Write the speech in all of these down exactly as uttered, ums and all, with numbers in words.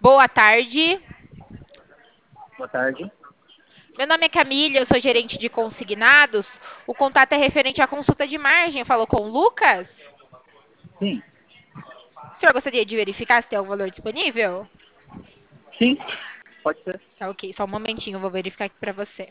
Boa tarde. Boa tarde. Meu nome é Camila, eu sou gerente de consignados. O contato é referente à consulta de margem. Falou com o Lucas? Sim, O senhor gostaria de verificar se tem algum valor disponível? sim, pode ser. Tá ok, só um momentinho, eu vou verificar aqui para você.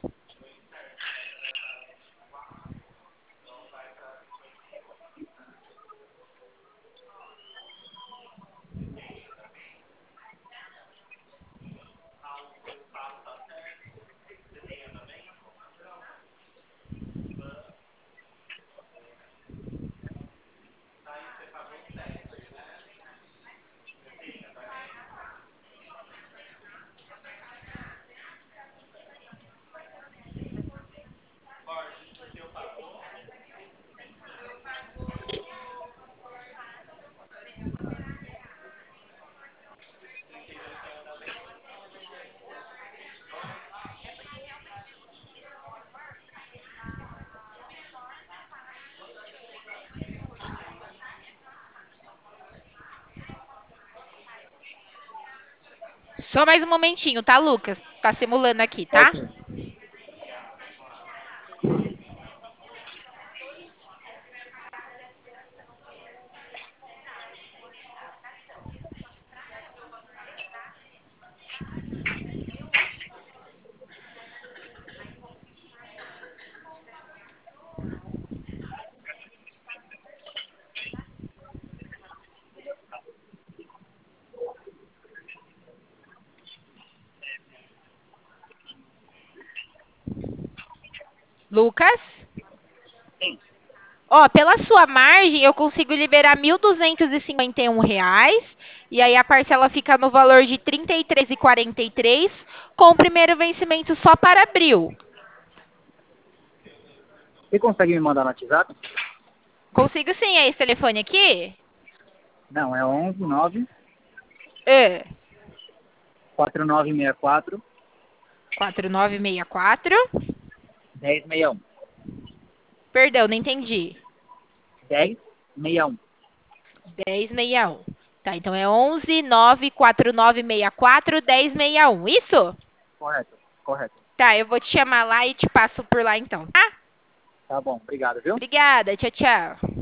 Só mais um momentinho, tá, Lucas? Tá simulando aqui, tá? Ok. Lucas? Sim, Ó, pela sua margem, eu consigo liberar mil duzentos e e cinquenta e um reais. E aí a parcela fica no valor de trinta e três e quarenta e três, com o primeiro vencimento só para abril. você consegue me mandar no WhatsApp? Consigo sim, é esse telefone aqui? Não, é onze nove É. quatro nove seis quatro quatro nove seis quatro. um zero seis um. Perdão, não entendi. dez sessenta e um. dez sessenta e um. Tá, então é onze nove quatro nove seis quatro um zero seis um. Isso? Correto, correto. Tá, eu vou te chamar lá e te passo por lá então, tá? Tá bom, obrigado, viu? Obrigada, tchau, tchau.